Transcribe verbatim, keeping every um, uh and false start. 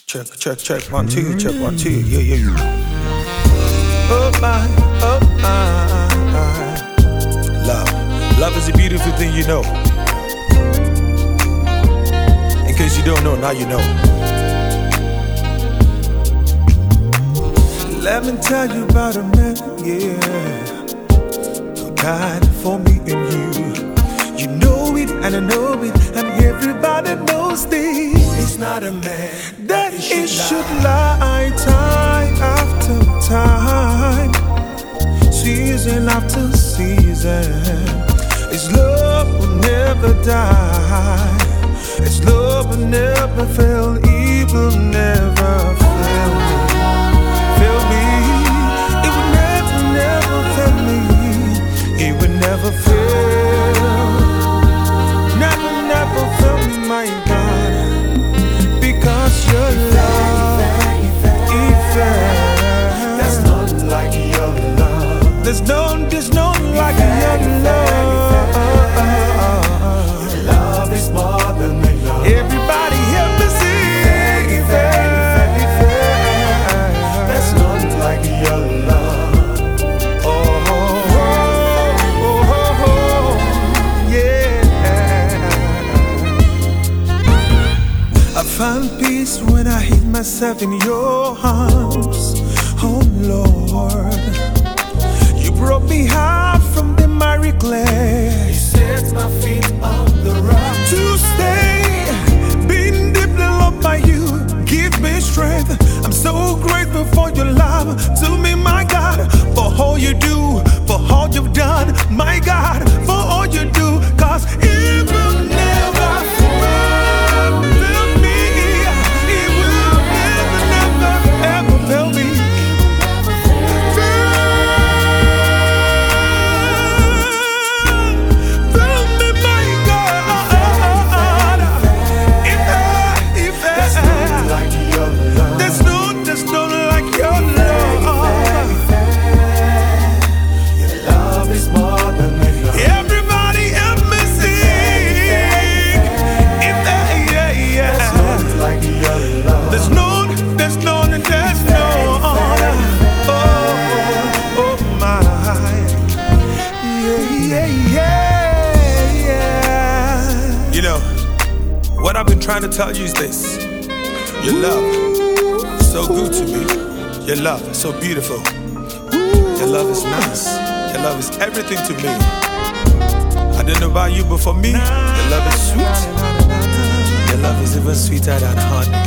Check, check, check, one, two, check, one, two, yeah, yeah, yeah. Oh my, oh my. Love, love is a beautiful thing, you know. In case you don't know, now you know. Let me tell you about a man, yeah, who died for me and you. You know it, and I know it, and everybody knows this. He's not a man that it should lie time after time, season after season. His love will never die. His love will never fail. He will never fail me. Fail me. It will never, never fail me. It will never fail. Never, never fail me, my God. Because your love, there's none like your love. There's no, there's no like your love. Your love is more than my love. Everybody help me sing. There's none like your love. Oh, oh, oh, oh, oh, yeah. I find peace when I hid myself in your arms. Oh Lord, you brought me out from the miry clay. You set my feet on the rock To stay, being deeply loved by you, give me strength. I'm so grateful for your love to me, my God, for all you do, for all you've done, my God, for all you do, cause it will never fail me. It will never, never, ever fail me. Fail me, my God. If, if, like your love. there's no, there's no like your love. Your love is more than my love. Everybody help me sing. If there, yeah, yeah. There's none like your love. There's no, there's no, there's no. Oh, oh my. Yeah, yeah, yeah, yeah. You know, what I've been trying to tell you is this. Your love is so good to me. Your love is so beautiful. Your love is nice. Your love is everything to me. I don't know about you, but for me, your love is sweet. Your love is even sweeter than honey.